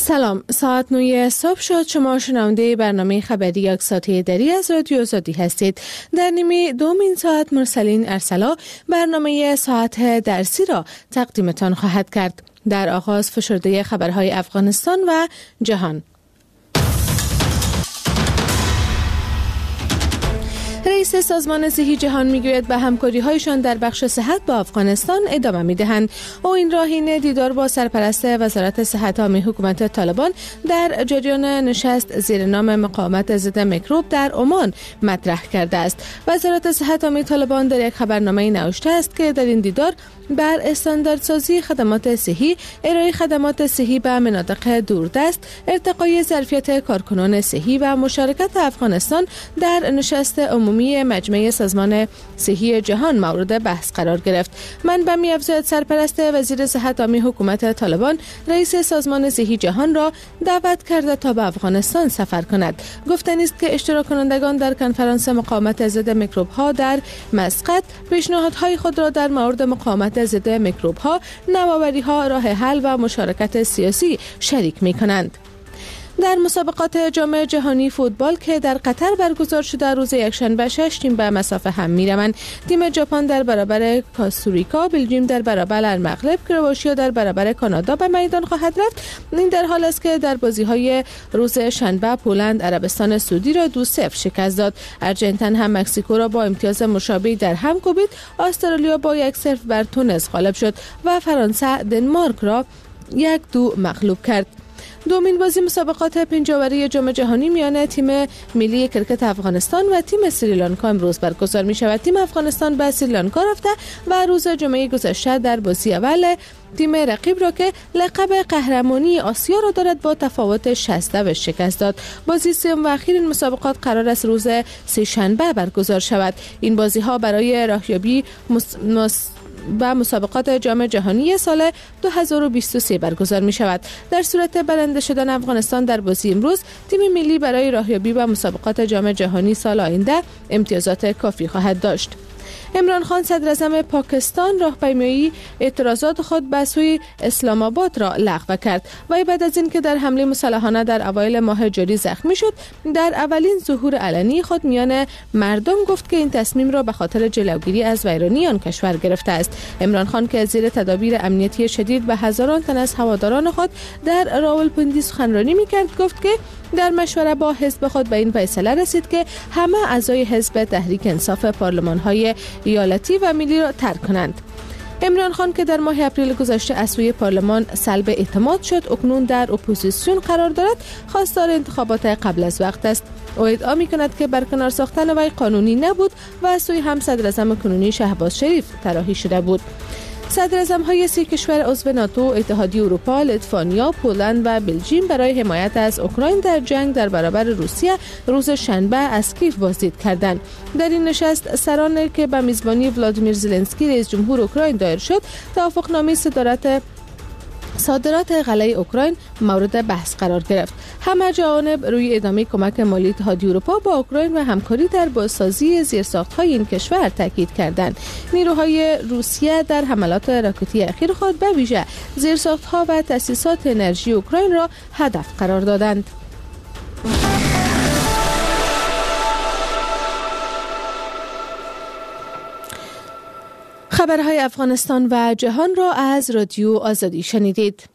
سلام، ساعت 9 صبح شد. شما شنونده برنامه خبری یک ساعته دری از رادیو آزادی هستید. در نیمه دومین ساعت مرسلین ارسلا برنامه ساعت درسی را تقدیمتان خواهد کرد. در آغاز فشرده خبرهای افغانستان و جهان. رئیس سازمان صحی جهان میگوید به همکاری‌هایشان در بخش صحت با افغانستان ادامه می‌دهند. او این راهین دیدار با سرپرست وزارت صحت عامه حکومت طالبان در جریان نشست زیر نام مقاومت ضد میکروب در عمان مطرح کرده است. وزارت صحت عامه طالبان در یک خبرنامه نوشته است که در این دیدار بر استانداردسازی خدمات صحی، ارائه خدمات صحی به مناطق دوردست، ارتقای ظرفیت کارکنان صحی و مشارکت افغانستان در نشست عمومی مجمع سازمان صحی جهان مورد بحث قرار گرفت. منبع می‌افزاید سرپرست وزیر صحت عامه حکومت طالبان رئیس سازمان صحی جهان را دعوت کرده تا به افغانستان سفر کند. گفتنی است که اشتراک کنندگان در کنفرانس مقاومت ضد میکروب‌ها در مسقط پیشنهادهای خود را در مورد مقاومت ضد میکروب‌ها، نوآوری‌ها، راه حل و مشارکت سیاسی شریک می‌کنند. در مسابقات جام جهانی فوتبال که در قطر برگزار شده روز یکشنبه 6 تیم به مسافه هم می‌روند. تیم ژاپن در برابر کاستوریکا، بلژیم در برابر المغرب، کرواتیا در برابر کانادا به میدان خواهد رفت. این در حال است که در بازی‌های روز شنبه پولند عربستان سعودی را 2-0 شکست داد. آرژانتین هم مکزیکو را با امتیاز مشابهی در هم کوبید. استرالیا با 1-0 بر تونس غالب شد و فرانسه دنمارک را 1-2 مغلوب کرد. دومین بازی مسابقات پنجاوری جام جهانی میان تیم ملی کرکت افغانستان و تیم سریلانکا امروز برگزار می شود. تیم افغانستان به سریلانکا رفته و روز جمعه گذشته در بازی اول تیم رقیب را که لقب قهرمانی آسیا را دارد با تفاوت 60 شکست داد. بازی سوم و اخیر این مسابقات قرار است روز سه‌شنبه برگزار شود. این بازی ها برای راهیابی و مسابقات جام جهانی سال 2023 برگزار می شود. در صورت برنده شدن افغانستان در بازی امروز، تیم ملی برای راهیابی به مسابقات جام جهانی سال آینده امتیازات کافی خواهد داشت. عمران خان صدر اعظم پاکستان راهپیمایی اعتراضات خود به سوی اسلام آباد را لغو کرد. وی بعد از اینکه در حمله مسلحانه در اوایل ماه جاری زخمی شد، در اولین ظهور علنی خود میان مردم گفت که این تصمیم را به خاطر جلوگیری از ویرانی آن کشور گرفته است. عمران خان که زیر تدابیر امنیتی شدید به هزاران تن از هواداران خود در راولپندی سخنرانی می‌کرد، گفت که در مشوره با حزب خود به این فیصله رسید که همه اعضای حزب تحریک انصاف پارلمان‌های ایالتی و ملی را ترک کنند. عمران خان که در ماه اپریل گذشته از سوی پارلمان سلب اعتماد شد، اکنون در اپوزیسیون قرار دارد، خواستار انتخابات قبل از وقت است. او ادعا می‌کند که برکنار ساختن وی قانونی نبود و از سوی هم صدر اعظم کنونی شهباز شریف طراحی شده بود. صدر اعظم‌های 3 کشور عضو ناتو، اتحادیه اروپا، لیتوانیا، پولند و بلژیم برای حمایت از اوکراین در جنگ در برابر روسیه روز شنبه از کیف بازدید کردند. در این نشست سران که به میزبانی ولادیمیر زلنسکی رئیس جمهور اوکراین دایر شد، توافقنامه صادرات غله اوکراین مورد بحث قرار گرفت. همه جوانب روی ادامه کمک مالی اتحادیه اروپا با اوکراین و همکاری در بازسازی زیرساخت‌های این کشور تاکید کردند. نیروهای روسیه در حملات راکتی اخیر خود به ویژه زیرساخت‌ها و تأسیسات انرژی اوکراین را هدف قرار دادند. خبرهای افغانستان و جهان را از رادیو آزادی شنیدید.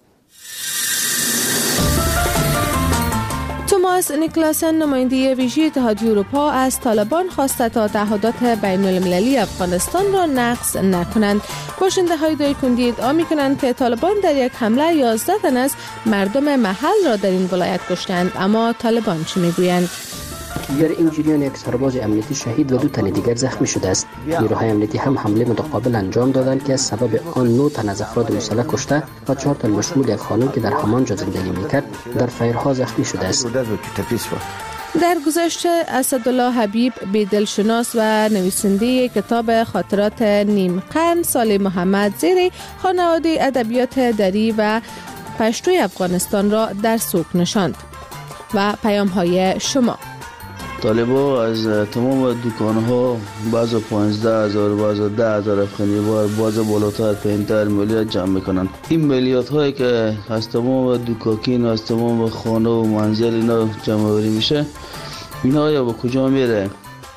توماس نیکلاسن نماینده ویژه اتحادیه اروپا از طالبان خواسته تا تعهدات بین المللی افغانستان را نقض نکنند. باشنده‌های دایکنی ادعا می‌کنند که طالبان در یک حمله 11 تن از مردم محل را در این ولایت کشتند. اما طالبان چه می‌گویند؟ در این جریان یک سرباز امنیتی شهید و 2 تن دیگر زخمی شده است. نیروهای امنیتی هم حمله متقابل انجام دادند که سبب آن 9 تن از افراد مسلح کشته و 4 تن بشمول یک خانم که در همانجا زندگی می‌کرد در فایرها زخمی شده است. در گذشته اسدالله حبیب، بیدلشناس و نویسنده کتاب خاطرات نیم قرن، صالح محمد زیری خانواده ادبیات دری و پشتوی افغانستان را در سوگ نشاند. و پیام‌های شما. طالبا از تمام دکان‌ها بعض 15,000 بعض 10,000 افغانی بعض بالاتر پایین‌تر مالیات جمع میکنن. این مالیات هایی که از تمام دکاکین از تمام خانه و منزل اینا جمع آوری میشه، اینا یا به کجا میره؟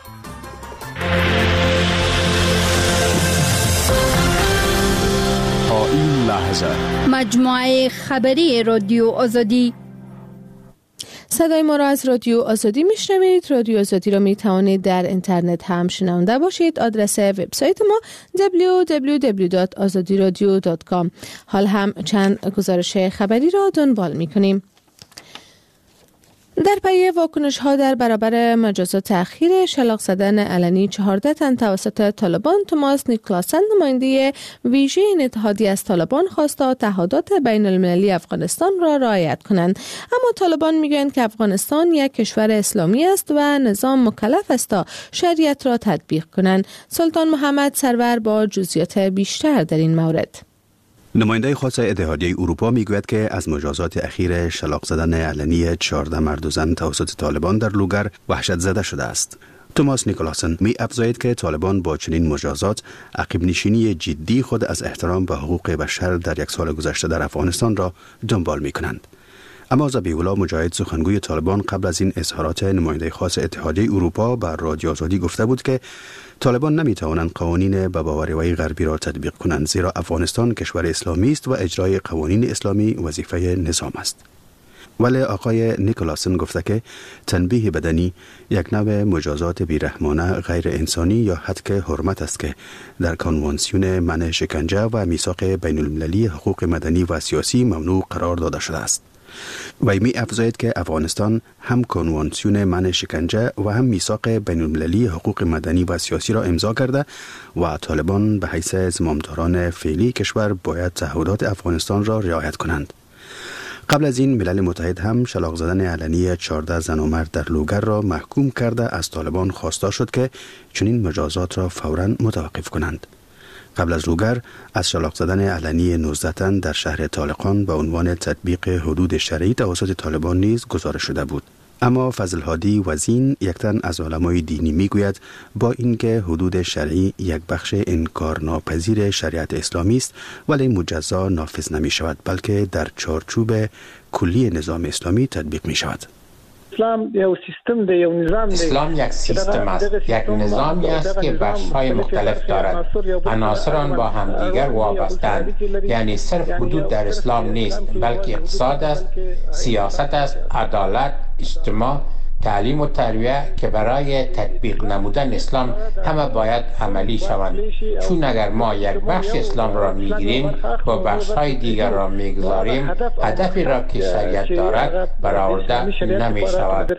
تا این لحظه مجموعه خبری رادیو آزادی. صدای ما را از رادیو آزادی میشنوید. رادیو آزادی را می توانید در اینترنت هم شنونده باشید. آدرس وبسایت ما www.azadiradio.com. حال هم چند گزارش خبری را دنبال می کنیم. در پی واکنش ها در برابر مجازات تأخیر شلاق زدن علنی 14 تن توسط طالبان، توماس نیکلاسن نماینده ویژه این اتحادیه از طالبان خواست تا تعهدات بین المللی افغانستان را رعایت کنند. اما طالبان میگویند که افغانستان یک کشور اسلامی است و نظام مکلف است تا شریعت را تطبیق کنند. سلطان محمد سرور با جزئیات بیشتر در این مورد. نماینده خاص اتحادیه اروپا میگوید که از مجازات اخیر شلاق زدن علنی 14 مرد و زن توسط طالبان در لوگر وحشت زده شده است. توماس نیکلاسن می افزاید که طالبان با چنین مجازات عقب نشینی جدی خود از احترام به حقوق بشر در یک سال گذشته در افغانستان را دنبال می کنند. اما ذبیح‌الله مجاهد، سخنگوی طالبان، قبل از این اظهارات نماینده خاص اتحادیه اروپا بر رادیو آزادی گفته بود که طالبان نمیتوانند قوانین به باوری‌های غربی را تطبیق کنند، زیرا افغانستان کشور اسلامی است و اجرای قوانین اسلامی وظیفه نظام است. ولی آقای نیکلاسن گفته که تنبیه بدنی یک نوع مجازات بیرحمانه، غیر انسانی یا هتک حرمت است که در کنوانسیون منع شکنجه و میثاق بین المللی حقوق مدنی و سیاسی ممنوع قرار داده شده است. وی می افزاید که افغانستان هم کنوانسیون منع شکنجه و هم میثاق بین المللی حقوق مدنی و سیاسی را امضا کرده و طالبان به حیث زمامداران فعلی کشور باید تعهدات افغانستان را رعایت کنند. قبل از این ملل متحد هم شلاق زدن علنی 14 زن و مرد در لوگر را محکوم کرده از طالبان خواسته شد که چنین مجازات را فوراً متوقف کنند. قبل از لوگر از شلاق زدن علنی 19 تن در شهر طالقان به عنوان تطبیق حدود شرعی توسط طالبان نیز گزارش شده بود. اما فضل هادی وزین، یک تن از علمای دینی، میگوید با اینکه حدود شرعی یک بخش انکارناپذیر شریعت اسلامی است، ولی مجزا نافذ نمی شود، بلکه در چارچوب کلی نظام اسلامی تطبیق می شود. اسلام یک سیستم است، یک نظامی است که بخش‌های مختلف دارد. عناصر آن با همدیگر وابسته‌اند. یعنی صرف حدود در اسلام نیست، بلکه اقتصاد است، سیاست است، عدالت، اجتماع، تعلیم و تربیت که برای تطبیق نمودن اسلام همه باید عملی شوند. چون اگر ما یک بخش اسلام را میگیریم و بخش‌های دیگر را میگذاریم، هدفی را که شریعت دارد برآورده نمی شود.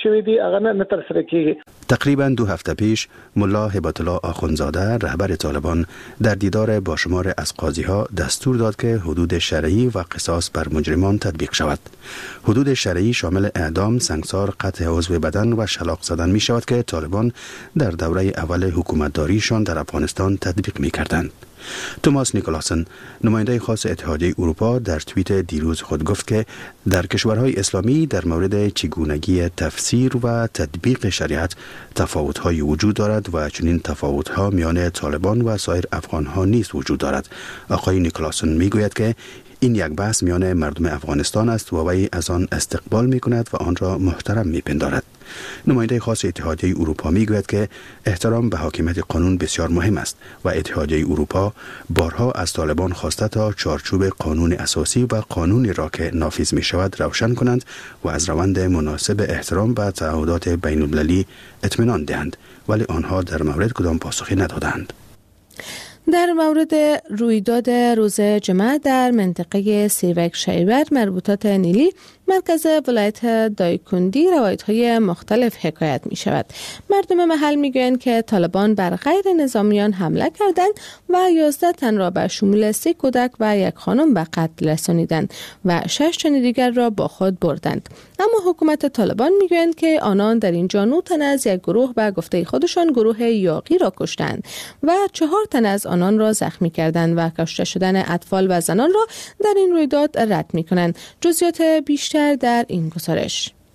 تقریباً 2 هفته پیش ملا هبت الله آخوندزاده، رهبر طالبان، در دیدار با شمار از قاضی‌ها دستور داد که حدود شرعی و قصاص بر مجرمان تطبیق شود. حدود شرعی شامل اعدام، سنگسار، قطع عضو بدن و شلاق زدن می شود که طالبان در دوره اول حکومتداریشان در افغانستان تطبیق می کردند. توماس نیکلاسن، نماینده خاص اتحادیه اروپا، در توییت دیروز خود گفت که در کشورهای اسلامی در مورد چگونگی تفسیر و تطبیق شریعت تفاوت‌های وجود دارد و چنین تفاوت‌ها میان طالبان و سایر افغان‌ها نیز وجود دارد. آقای نیکلاسن میگوید که این یک بحث میان مردم افغانستان است و وی از آن استقبال می کند و آن را محترم می پندارد. نماینده خاص اتحادیه اروپا می گوید که احترام به حاکمیت قانون بسیار مهم است و اتحادیه اروپا بارها از طالبان خواسته تا چارچوب قانون اساسی و قانونی را که نافذ می شود روشن کنند و از روند مناسب احترام به تعهدات بین المللی اطمینان دهند، ولی آنها در مورد کدام پاسخی ندادند. در مورد رویداد روز جمعه در منطقه سیوک شیور مربوطات نیلی مرکز ولایت دایکندی روایت‌های مختلف حکایت می شود. مردم محل می گویند که طالبان بر غیر نظامیان حمله کردند و 11 تن را به شمول 3 کودک و 1 خانم به قتل رسانیدند و 6 تن دیگر را با خود بردند. اما حکومت طالبان می گویند که آنان در اینجا 9 تن از یک گروه به گفته خودشان گروه یاغی را کشتند و 4 تن از آنان را زخمی کردند و کشته شدن اطفال و زنان را در این رویداد رد می کنند. جزئیات بیشتر در این گزارش.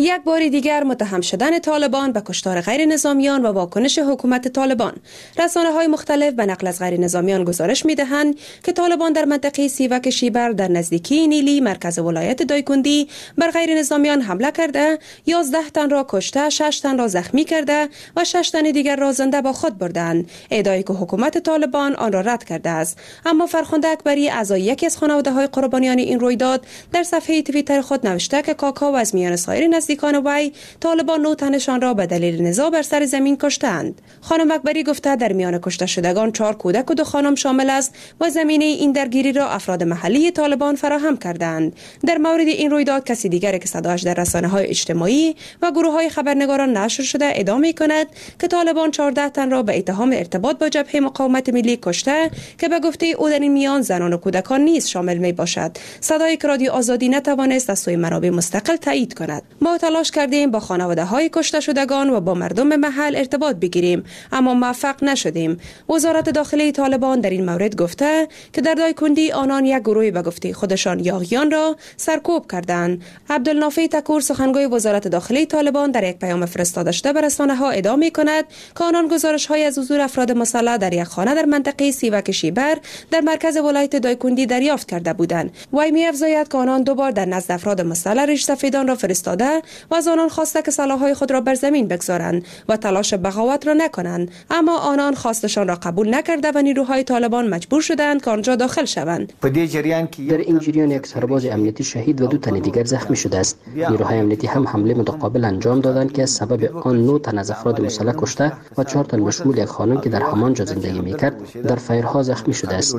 یک بار دیگر متهم شدن طالبان به کشتار غیر نظامیان و واکنش حکومت طالبان. رسانه‌های مختلف به نقل از غیر نظامیان گزارش می‌دهند که طالبان در منطقه سیوک شیبر در نزدیکی نیلی مرکز ولایت دایکندی بر غیر نظامیان حمله کرده، 11 تن را کشته، 6 تن را زخمی کرده و 6 تن دیگر را زنده با خود بردند. ادعای که حکومت طالبان آن را رد کرده است. اما فرخنده اکبری اعضای یکی از خانواده‌های قربانیان این رویداد در صفحه توییتر خود نوشته که کاکا و از میان سایر نزدیکان وی طالبان 9 تنشان را به دلیل نزاع بر سر زمین کشتند. خانم اکبری گفته در میان کشته شدگان 4 کودک و 2 خانم شامل است و زمینه این درگیری را افراد محلی طالبان فراهم کردند. در مورد این رویداد کسی دیگری که صداش در رسانه‌های اجتماعی و گروه‌های خبرنگاران نشر شده ادعا می‌کند که طالبان 14 تن را به اتهام ارتباط با جبهه مقاومت ملی کشته که به گفته او در این میان زنان و کودکان نیز شامل میباشد. صدای رادیو آزادی نتوانست از سوی منابع مستقل تایید کند. ما تلاش کردیم با خانواده‌های کشته شدگان و با مردم محل ارتباط بگیریم اما موفق نشدیم. وزارت داخلی طالبان در این مورد گفته که در دایکندی آنان یک گروه به گفته خودشان یاغیان را سرکوب کردند. عبدالنافع تکور سخنگوی وزارت داخلی طالبان در یک پیام فرستاده شده به رسانه‌ها ادعا می‌کند که آنان گزارش‌های از حضور افراد مسلح در یک خانه در منطقه سیوک شیبر در مرکز ولایت دایکندی دریافت کرده بودند. وی می‌افزاید که آنان 2 بار در نزد افراد مسلح ریش سفیدان را فرستاده و از آنان خواسته که سلاح‌های خود را بر زمین بگذارند و تلاش بغاوت را نکنند، اما آنان خواستشان را قبول نکرده و نیروهای طالبان مجبور شدند که آنجا داخل شوند. در این جریان یک سرباز امنیتی شهید و 2 تن دیگر زخمی شده است. نیروهای امنیتی هم حمله متقابل انجام دادند که سبب آن 9 تن از افراد مسلح کشته و 4 تن بشمول یک خانم که در همانجا زندگی میکرد در فایرها زخمی شده است.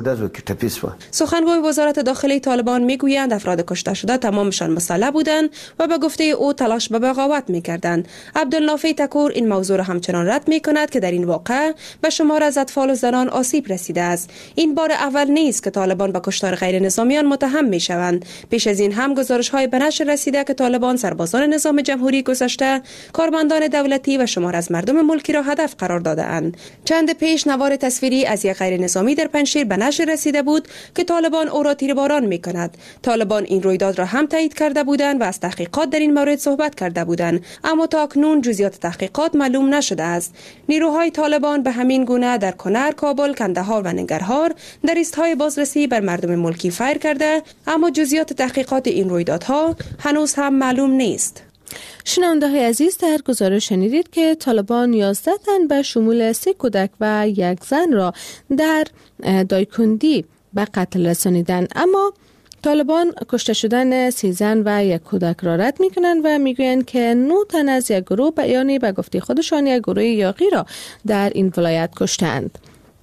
سخنگوی وزارت داخلی طالبان میگویند افراد کشته شده تمامشان مسلح بودند و به گفته او تلاش به بغاوت میکردند. عبدالنافع تکور این موضوع را همچنان رد میکند که در این واقعه به شمار از اطفال و زنان آسیب رسیده است. این بار اول نیست که طالبان به کشتار غیر نظامیان متهم میشوند. پیش از این هم گزارش‌های به نشر رسیده که طالبان سربازان نظام جمهوری گذشته، کارمندان دولتی و شمار از مردم ملکی را هدف قرار داده‌اند. چند پیش نوار تصویری از یک غیر نظامی در پنجشیر به نشر رسیده بود که طالبان او را تیرباران می‌کند. طالبان این رویداد را هم تایید کرده بودند و از تحقیقات در این مورد صحبت کرده بودند، اما تا اکنون جزئیات تحقیقات معلوم نشده است. نیروهای طالبان به همین گونه در کنر، کابل، کندهار و ننگرهار در ایستهای بازرسی بر مردم ملکی فایر کرده، اما جزئیات تحقیقات این رویدادها هنوز هم معلوم نیست. شنونده‌های عزیز، در گزارش شنیدید که طالبان 11 تن به شمول 3 کودک و 1 زن را در دایکندی به قتل رسانیدند، اما طالبان کشته شدن 3 زن و 1 کودک را رد می‌کنند و میگویند که 9 تن از یک گروه به گفته خودشان یک گروه یاغی را در این ولایت کشتند.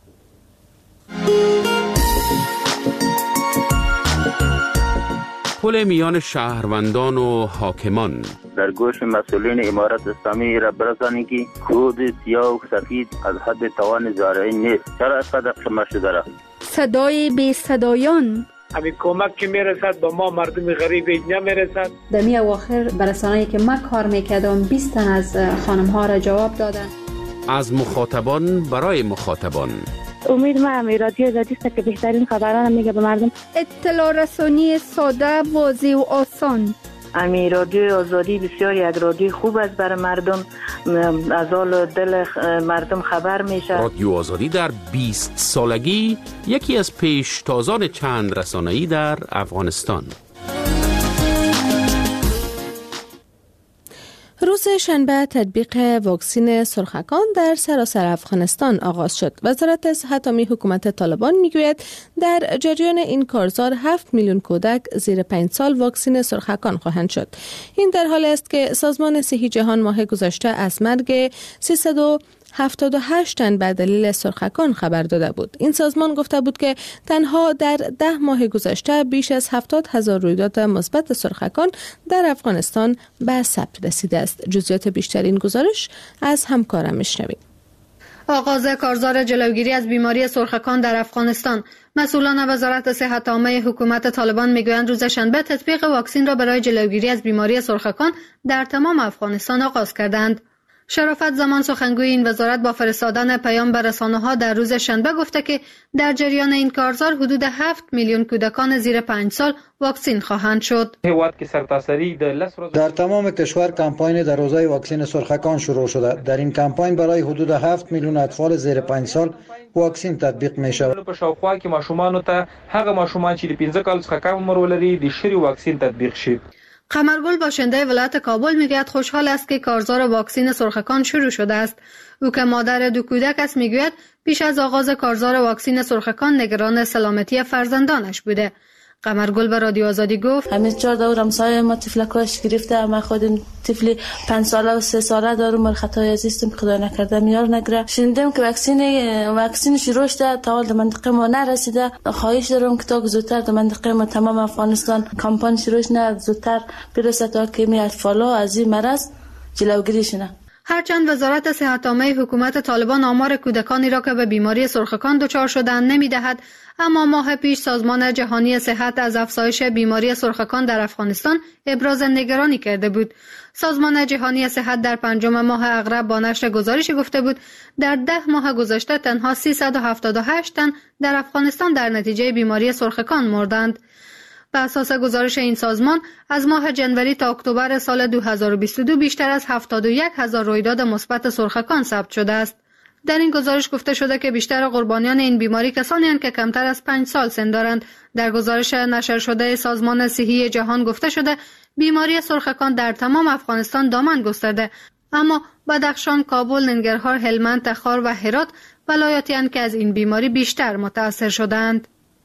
پل میان شهروندان و حاکمان در گوش مسئولین امارت اسلامی را برسانید که کود سیاه و سفید از حد توان زارعین نیست. چرا اینقدر شمار شده را؟ صدای بی صدایان، همین کمک که میرسد به ما مردم غریب اینجا میرسد. در می اواخر برسانه‌ای که ما کار میکردم 20 تن از خانم ها را جواب دادن. از مخاطبان برای مخاطبان. امید ما رادیو آزادی است که بهترین خبران میگه به مردم. اطلاع رسانی ساده، واضح و آسان. رادیو آزادی بسیار یک رادیو خوب است برای مردم، از حال دل مردم خبر میشه. رادیو آزادی در 20 سالگی یکی از پیشتازان چند رسانه‌ای در افغانستان. روز شنبه تطبیق واکسن سرخکان در سراسر افغانستان آغاز شد. وزارت صحت عامه حکومت طالبان میگوید در جریان این کارزار 7 میلیون کودک زیر 5 سال واکسن سرخکان خواهند شد. این در حالی است که سازمان صحی جهان ماه گذشته از مرگ 378 تن به دلیل سرخکان خبر داده بود. این سازمان گفته بود که تنها در 10 ماه گذشته بیش از 70,000 رویداد مثبت سرخکان در افغانستان به ثبت رسیده است. جزئیات بیشتر این گزارش از همکارم میشنویم. آغاز کارزار جلوگیری از بیماری سرخکان در افغانستان. مسئولان وزارت صحت عامه حکومت طالبان میگویند روز شنبه تطبیق واکسن را برای جلوگیری از بیماری سرخکان در تمام افغانستان آغاز کردند. شرافت زمان سخنگوی این وزارت با فرستادن پیام به رسانه‌ها در روز شنبه گفته که در جریان این کارزار حدود 7 میلیون کودکان زیر 5 سال واکسین خواهند شد. در تمام کشور کمپاین در حوزه واکسن سرخکان شروع شده. در این کمپاین برای حدود 7 میلیون اطفال زیر 5 سال واکسین تطبیق می شود. په شاوخوا کې ماشومان ته هغه ماشومان چې د 15 کال څخه کم عمر ولري د شری واکسین تطبیق شي. قمرگل باشنده ولایت کابل میگوید خوشحال است که کارزار واکسین سرخکان شروع شده است. او که مادر 2 کودک است میگوید پیش از آغاز کارزار واکسین سرخکان نگران سلامتی فرزندانش بوده. قمرگل به رادیو آزادی گفت همین 4 دور همسایه ما طفلکاش گرفته، ما خودم طفلی 5 ساله و 3 ساله دارم، مر خطای عزیزم خدا نکرده میار نگره. شنیدم که واکسین شروع شده، تا در منطقه ما نرسیده. خواهش دارم که تا زودتر در منطقه ما تمام افغانستان کمپاین شروع شه، زودتر برسه تا که می اطفالا از این مرض جلوگیری شنه. هرچند وزارت صحت عامه حکومت طالبان آمار کودکانی را که به بیماری سرخکان دچار شدند نمی‌دهد، اما ماه پیش سازمان جهانی صحت از افزایش بیماری سرخکان در افغانستان ابراز نگرانی کرده بود. سازمان جهانی صحت در 5 ماه اغرب با نشر گزارشی گفته بود در 10 ماه گذشته تنها 378 تن در افغانستان در نتیجه بیماری سرخکان مردند. بر اساس گزارش این سازمان از ماه جنوری تا اکتبر سال 2022 بیشتر از 71,000 رویداد مثبت سرخکان ثبت شده است. در این گزارش گفته شده که بیشتر قربانیان این بیماری کسانی هستند که کمتر از 5 سال سن دارند. در گزارش نشر شده سازمان صحی جهان گفته شده بیماری سرخکان در تمام افغانستان دامن گسترده، اما بدخشان، کابل، ننگرهار، هلمند، تخار و هرات ولایاتی هستند که از این بیماری بیشتر متاثر شدند.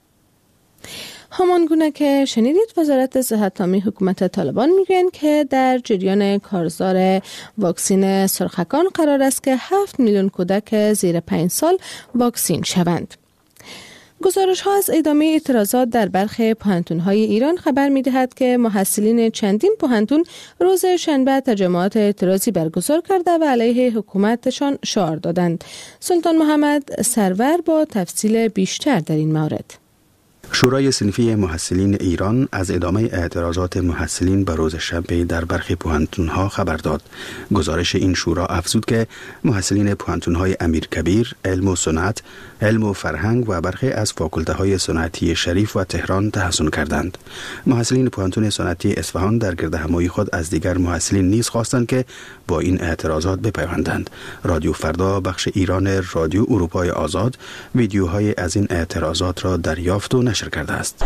همانگونه که شنیدید وزارت صحت عامه حکومت طالبان میگویند که در جریان کارزار واکسین سرخکان قرار است که 7 میلیون کودک زیر 5 سال واکسین شوند. گزارش ها از ادامه اعتراضات در برخی پوهنتون‌های ایران خبر می‌دهد که محصلین چندین پوهنتون روز شنبه تجمعات اعتراضی برگزار کرده و علیه حکومتشان شعار دادند. سلطان محمد سرور با تفصیل بیشتر در این مورد. شورای صنفی محصلین ایران از ادامه اعتراضات محصلین به روز شنبه در برخی پوهنتون‌ها خبر داد. گزارش این شورا افزود که محصلین پوهنتون‌های امیرکبیر، علم و صنعت، علم و فرهنگ و برخی از فاکولته‌های صنعتی شریف و تهران تحصیل کردند. محصلین پوهنتون صنعتی اصفهان در گردهمایی خود از دیگر محصلین نیز خواستند که با این اعتراضات بپیوندند. رادیو فردا بخش ایران رادیو اروپای آزاد ویدیوهای از این اعتراضات را دریافت و نشر کرده است.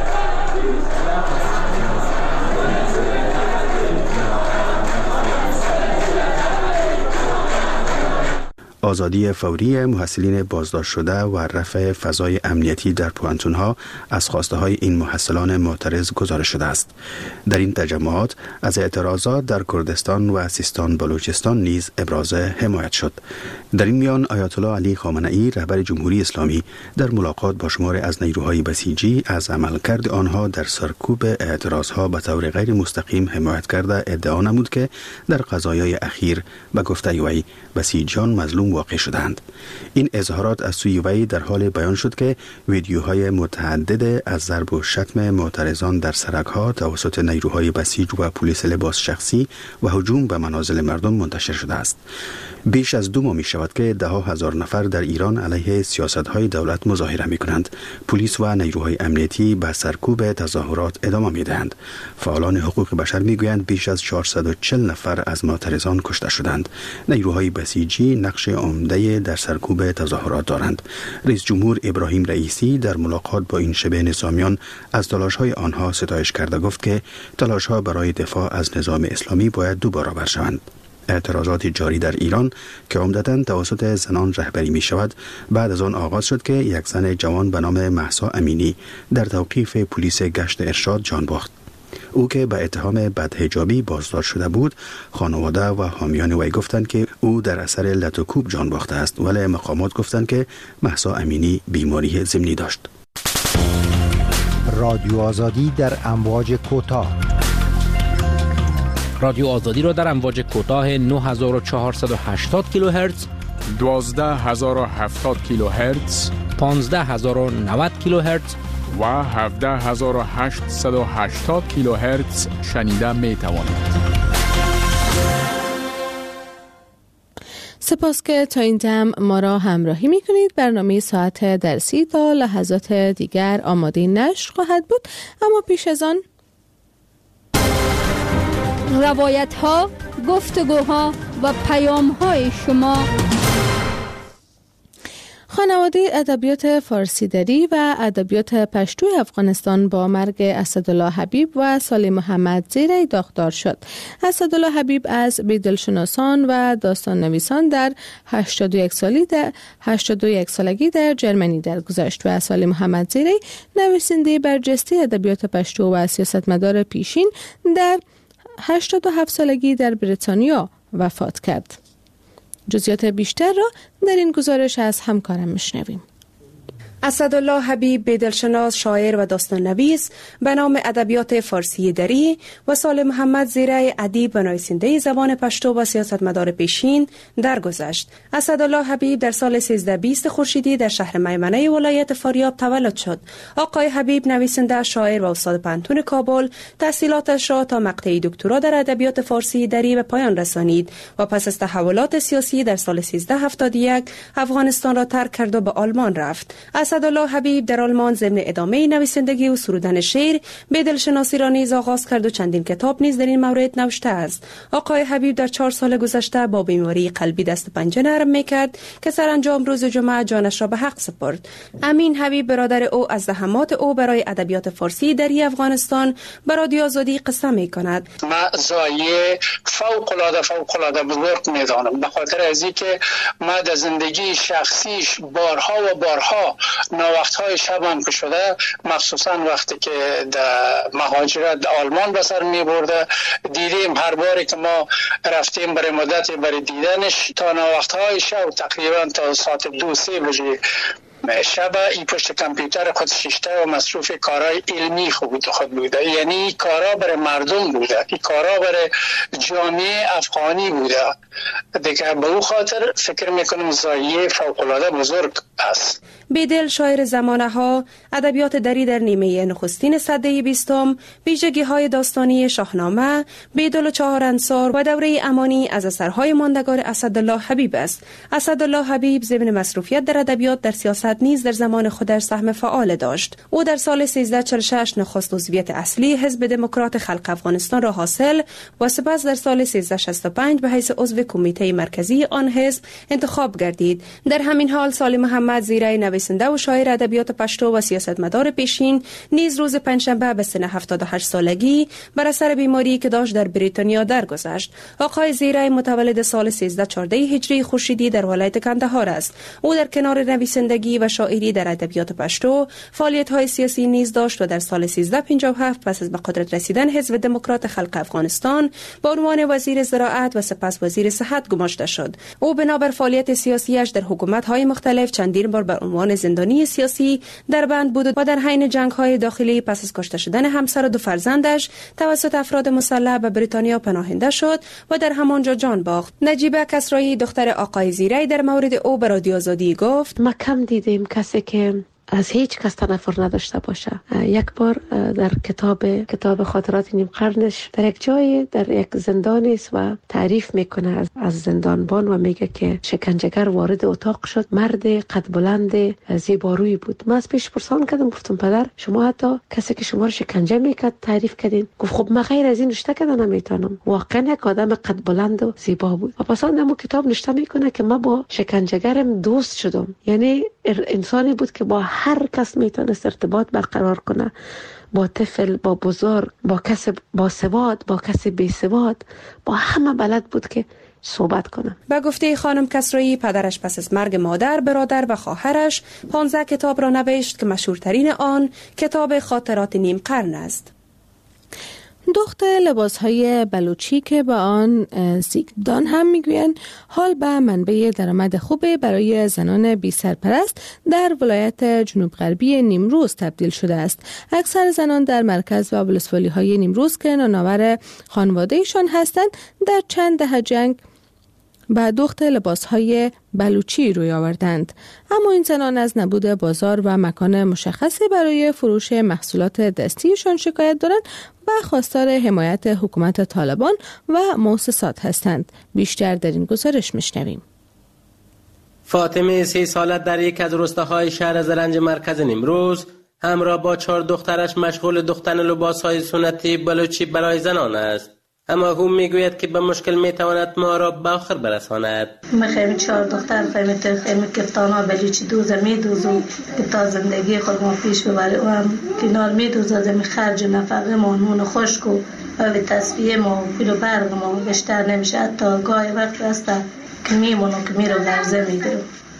آزادی فوری محصلین بازداشت شده و رفع فضای امنیتی در پوهنتون‌ها از خواسته‌های این محصلان معترض گزارش شده است. در این تجمعات از اعتراضات در کردستان و سیستان بلوچستان نیز ابراز حمایت شد. در این میان آیت الله علی خامنه‌ای رهبر جمهوری اسلامی در ملاقات با شماری از نیروهای بسیجی از عملکرد آنها در سرکوب اعتراضها به طور غیر مستقیم حمایت کرده ادعا نمود که در قضایای اخیر به گفته وی بسیجیان مظلوم واقع شدند. این اظهارات از سوی وی در حال بیان شد که ویدیوهای متعدد از ضرب و شتم معترضان در سرک‌ها توسط نیروهای بسیج و پلیس لباس شخصی و هجوم به منازل مردم منتشر شده است. بیش از 2 ماه می شود که 10,000 نفر در ایران علیه سیاست‌های دولت مظاهره می‌کنند. پلیس و نیروهای امنیتی به سرکوب تظاهرات ادامه می‌دهند. فعالان حقوق بشر می‌گویند بیش از 440 نفر از معترضان کشته شدند. نیروهای بسیجی نقش عمده در سرکوب تظاهرات دارند. رئیس جمهور ابراهیم رئیسی در ملاقات با این شبه نظامیان از تلاش‌های آنها ستایش کرده گفت که تلاش‌ها برای دفاع از نظام اسلامی باید 2 برابر شوند. اعتراضات جاری در ایران که عمدتاً توسط زنان رهبری می شود بعد از آن آغاز شد که یک زن جوان به نام مهسا امینی در توقیف پلیس گشت ارشاد جان باخت. او که به اتهام بدحجابی بازداشت شده بود، خانواده و حامیان وی گفتند که او در اثر لت و کوب جان باخته است، ولی مقامات گفتند که مهسا امینی بیماری ضمنی داشت. رادیو آزادی در امواج کوتاه. رادیو آزادی را در امواج کوتاه 9480 کیلوهرتز، 12070 کیلوهرتز، 15090 کیلوهرتز و 17880 کیلوهرتز شنیده می توانید. سپاس که تا این دم ما را همراهی میکنید. برنامه ساعت درسی تا لحظات دیگر آماده نشر خواهد بود، اما پیش از آن روایت ها، گفتگوها و پیام های شما. خانواده ادبیات فارسی دری و ادبیات پشتو افغانستان با مرگ اسدالله حبیب و صالح محمد زیره‌ای داغدار شد. اسدالله حبیب از بی‌دلشناسان و داستان نویسان در 81 سالگی در جرمنی درگذشت و صالح محمد زیره‌ای نویسنده برجسته ادبیات پشتو و سیاستمدار پیشین در 87 سالگی در بریتانیا وفات کرد. جزئیات بیشتر را در این گزارش از همکارم میشنویم. اسدالله حبیب بی‌دلشناس، شاعر و داستان نویس به نام ادبیات فارسی دری و صالح محمد زیره‌ای ادیب و نویسنده زبان پشتو و سیاستمدار پیشین درگذشت. اسدالله حبیب در سال 1320 خورشیدی در شهر میمنه ولایت فاریاب تولد شد. آقای حبیب نویسنده، شاعر و استاد پانتون کابل تحصیلاتش را تا مقطع دکترا در ادبیات فارسی دری به پایان رسانید و پس از تحولات سیاسی در سال 1371 افغانستان را ترک کرد و به آلمان رفت. اسدالله حبیب در آلمان ضمن ادامه نویسندگی و سرودن شعر بی‌دلشناسی را نیز آغاز کرد و چندین کتاب نیز در این مورد نوشته است. آقای حبیب در 4 سال گذشته با بیماری قلبی دست پنجه نرم میکرد که سرانجام روز جمعه جانش را به حق سپرد. امین حبیب برادر او از زحمات او برای ادبیات فارسی دری افغانستان به رادیو آزادی قصه میکند. من زایه فوق العاده بزرگ میدانم، به خاطر از اینکه من در زندگی شخصیش بارها و بارها نوقت‌های شبم که شده، مخصوصا وقتی که در مهاجرت آلمان به سر می‌برده، دیدیم هر باری که ما رفتیم برای مدت برای دیدنش تا نوقت‌های شب تقریبا تا ساعت 2-3 بجه شب ای پشت کامپیوتر خود شیشته و مصروف کارهای علمی خود بوده. یعنی کارا برای مردم بوده، این کارا برای جامعه افغانی بوده. دیگه به او خاطر فکر میکنم زایه فوق‌العاده بزرگ است. بیدل شاعر زمانه ها، ادبیات دری در نیمه نخستین سده 20، ویژگی های داستانی شاهنامه، بیدل و 4 انصار و دوره امانی از اثرهای ماندگار اسدالله حبیب است. اسدالله حبیب ضمن مصروفیت در ادبیات در سیاست نیز در زمان خودش سهم فعال داشت. او در سال 1346 نخست عضویت اصلی حزب دموکرات خلق افغانستان را حاصل و سپس در سال 1365 به حیث عضو کمیته مرکزی آن حزب انتخاب گردید. در همین حال صالح محمد زیره‌ای نویسنده و شاعر ادبیات پشتو و سیاستمدار پیشین نیز روز پنجشنبه به سن 78 سالگی بر اثر بیماری که داشت در بریتانیا درگذشت. آقای زیره‌ای متولد سال 1314 هجری خورشیدی در ولایت کندهار است. او در کنار نویسندگی و شاعری در ادبیات پشتو فعالیت‌های سیاسی نیز داشت و در سال 1357 پس از به قدرت رسیدن حزب دموکرات خلق افغانستان با عنوان وزیر زراعت و سپس وزیر صحت گماشته شد. او بنابر فعالیت سیاسیش در حکومت‌های مختلف چندین بار بر عنوان زندانی سیاسی در بند بود و در حین جنگ‌های داخلی پس از کشته شدن همسر و 2 فرزندش توسط افراد مسلح به بریتانیا پناهنده شد و در همانجا جان باخت. نجیبه کسرایی دختر آقای زیره‌ای در مورد او به رادیو آزادی گفت: ما کم دیدیم کسی که از هیچ کس تنفر نداشته باشه. یک بار در کتاب خاطرات نیم قرنش در یک جای در یک زندان است و تعریف میکنه از زندانبان و میگه که شکنجهگر وارد اتاق شد، مرد قد بلند زیبارویی بود. من از پیش پرسان کردم، گفتم پدر شما حتی کسی که شما رو شکنجه میکرد تعریف کردین؟ گفت خب من غیر از این نشته کردن نمیتونم. واقعا یک آدم قد بلند و زیبا بود. و پس اون کتاب نشته میکنه که من با شکنجهگرم دوست شدم. یعنی انسانی بود که با هر کس میتونست ارتباط برقرار کنه، با طفل، با بزرگ، با کس با سواد، با کسی بی سواد، با همه بلد بود که صحبت کنه. به گفته خانم کسرایی، پدرش پس از مرگ مادر، برادر و خواهرش 15 کتاب را نوشت که مشهورترین آن کتاب خاطرات نیم قرن است. دخت لباس‌های بلوچی که به آن سیگدان هم میگویند حال به منبع درآمد خوبه برای زنان بی سرپرست در ولایت جنوب غربی نیمروز تبدیل شده است. اکثر زنان در مرکز و ولسوالی‌های نیمروز که نانآور خانواده‌شان هستند در چند دهه جنگ به دخت لباس‌های بلوچی روی آوردند. اما این زنان از نبود بازار و مکان مشخصی برای فروش محصولات دستیشان شکایت دارند و خواستار حمایت حکومت طالبان و مؤسسات هستند. بیشتر در این گزارش میشنویم. فاطمه 30 ساله در یک از روستاهای شهر زرنج مرکز نیمروز همراه با 4 دخترش مشغول دوختن لباسهای سنتی بلوچی برای زنان است. اما او میگوید که به مشکل میتواند ما را به آخر برساند. من خیلی 4 دختر خیلی کفتانا بلوچی دوزه میدوزم که تا زندگی خود ما پیش ببره و هم کنار میدوزم خرج و نفقه ما نون خشک و به تصفیه ما و پول و برق ما بیشتر نمیشه. حتی گاهی وقت هست که میمونم که میرو درزه میگیرم.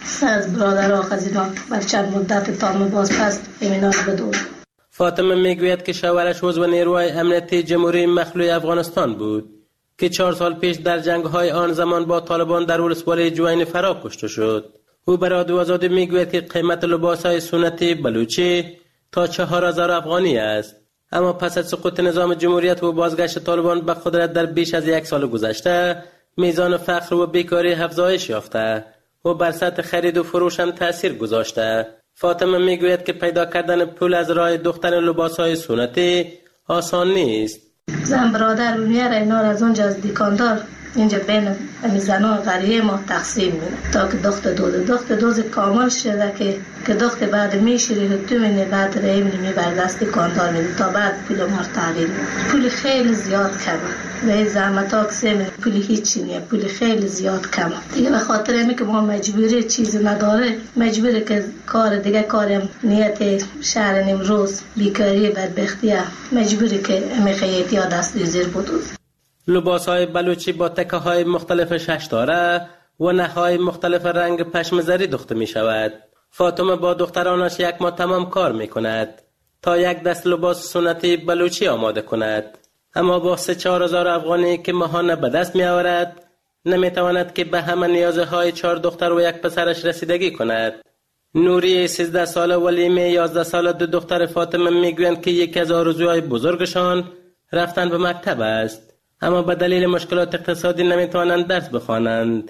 از برادر آخ از اینا بر چند مدت تا باز پس اینا رو بدون. فاطمه میگوید که شوهرش عضو نیروهای امنیتی جمهوری مخلوع افغانستان بود که 4 سال پیش در جنگ‌های آن زمان با طالبان در ولسوالی جوین فرا کشته شد. او به رادیو آزادی میگوید که قیمت لباس‌های سنتی بلوچی تا 4000 افغانی است. اما پس از سقوط نظام جمهوریت و بازگشت طالبان به قدرت در بیش از 1 سال گذشته، میزان فقر و بیکاری افزایش یافته و بر سطح خرید و فروش هم تأثیر گذاشته. فاطمه میگوید که پیدا کردن پول از راه دوختن لباسهای سنتی آسان نیست. زن برادر میاره اینا از اونجا از دیکاندار اینجا بین زنان غریه ما تقسیم میده تا که دخت دوز کامل شده که دخت بعد میشوری تو مینه بعد ریم میبرد دست کاندار میده تا بعد پول ما تحلیل پول خیلی زیاد کمه به زحمت ها کسیم پول هیچی نیه پول خیلی زیاد کمه دیگه به خاطر اینه که ما مجبوری چیزی نداره مجبوری که کار دیگه کارم نیت شهر نیمروز بیکاری بدبختیه مجبوری که خیاطی ها دست زیر بدوز. لباس‌های بلوچی با تکه‌های مختلف ششداره و نخ‌های مختلف رنگ پشم زری دوخته می‌شود. فاطمه با دخترانش 1 ماه تمام کار می‌کند تا 1 دست لباس سنتی بلوچی آماده کند. اما با 3-4 هزار افغانی که ماهانه به دست می‌آورد نمی‌تواند که به همه نیازهای 4 دختر و 1 پسرش رسیدگی کند. نوری 13 ساله و لیمه 11 ساله 2 دختر فاطمه می‌گویند که یکی از آرزوهای بزرگشان رفتن به مکتب است. اما به دلیل مشکلات اقتصادی نمیتوانند درس بخوانند.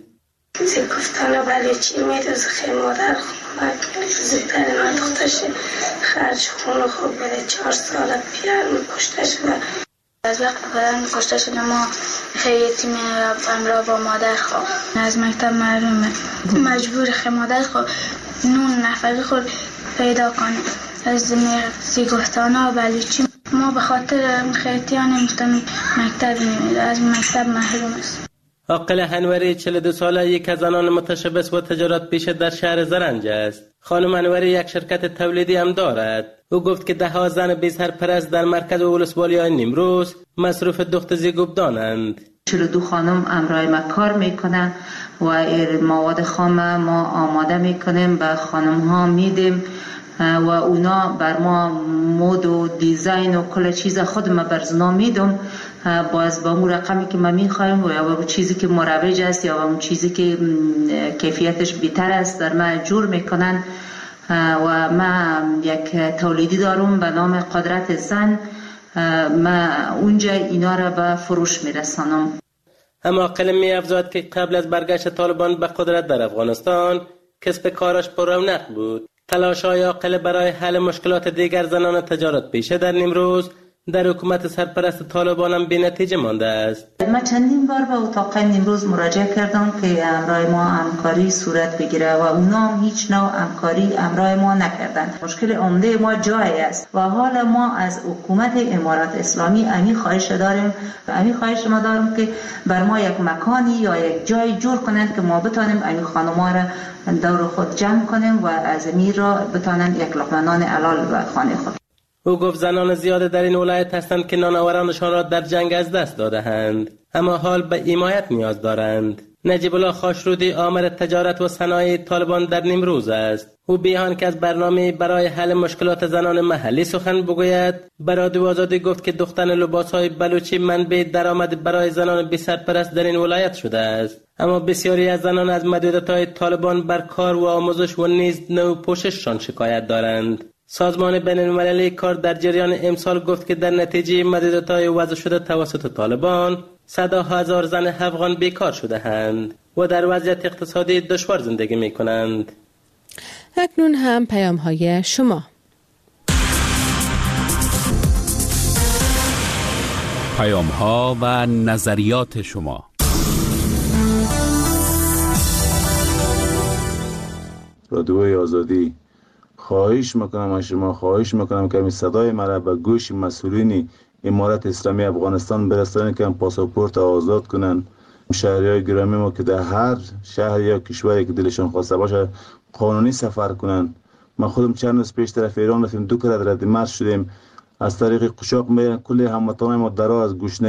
گفتن بلوچی میدوزه خیلی مادر زودتر من دخترش خرج خونه خوب بره 4 سال پیار کشته شده. از وقت پدرم کشته شده ما خیلی امرا با مادر خواب از مکتب محرومه مجبور خیلی مادر خواب نون نفقی خود پیدا کنه از سیگفتانا و بلوچی. ما به خاطر خیلیان نمیتونیم مکتب نمیده از مکتب محروم است. عاقل انوری 42 ساله یک از زنان متشبث و تجارت پیشه در شهر زرنج است. خانم انوری یک شرکت تولیدی هم دارد. او گفت که 10 زن بی سرپرست در مرکز ولسوالی نیمروز مصروف دخت زیگوبدانند. 42 خانم امرای ما کار میکنن و مواد خام ما آماده میکنیم به خانم ها میدیم و اونا بر ما مود و دیزاین و کل چیز خود ما برزنا میدم باز با اون رقمی که ما میخوایم و یا با چیزی که مروج است یا با اون چیزی که کیفیتش بیتر است در ما جور میکنن و ما یک تولیدی دارم به نام قدرت زن ما اونجا اینا را به فروش میرسانم. اما قلم می‌افزاید که قبل از برگشت طالبان به قدرت در افغانستان کسب کارش پر رونق بود. تلاش‌های عاقل برای حل مشکلات دیگر زنان تجارت پیشه در نیمروز در حکومت سرپرست طالبان هم بی‌نتیجه مانده است. من چندین بار به اتاق نیمروز مراجعه کردم که همراه ما همکاری صورت بگیره و اونا هم هیچ نوع همکاری همراه ما نکردند. مشکل عمده ما جای است و حالا ما از حکومت امارات اسلامی امی خواهش داریم ما دارم که بر ما یک مکانی یا یک جای جور کنند که ما بتانیم امی خانم‌ها را دور خود جمع کنیم و از امیر را بتانند یک لقمه نان حلال به خانه خود. او گفت زنان زیاده در این ولایت هستند که نانآورانشان را در جنگ از دست داده‌اند اما حال به حمایت نیاز دارند. نجیب الله خاشرودی آمر تجارت و صنایع طالبان در نیمروز است. او بیان که از برنامه برای حل مشکلات زنان محلی سخن بگوید به رادیو آزادی گفت که دوختن لباس‌های بلوچی منبع درآمد برای زنان بی سرپرست در این ولایت شده است. اما بسیاری از زنان از محدودیت‌های طالبان بر کار و آموزش و نیز نوع پوشششان شکایت دارند. سازمان بین‌المللی کار در جریان امسال گفت که در نتیجه محدودیت‌های وضع شده توسط طالبان 100,000 زن افغان بیکار شده‌اند و در وضعیت اقتصادی دشوار زندگی می‌کنند. اکنون هم پیام‌های شما. پیام‌ها و نظریات شما. رادیوی آزادی، خواهش میکنم از شما، خواهش میکنم که صدای مرا به گوش مسئولین امارت اسلامی افغانستان برسانید که پاسپورت آزاد کنن شهریای گرامی ما که در هر شهر یا کشوری که دلشون خواسته باشه قانونی سفر کنن. ما خودم چند روز پیش طرف ایران رفتیم، 2 کرات رد مرز شدیم، از طریق قشاق کلی هموطنان ما دراز گوشنه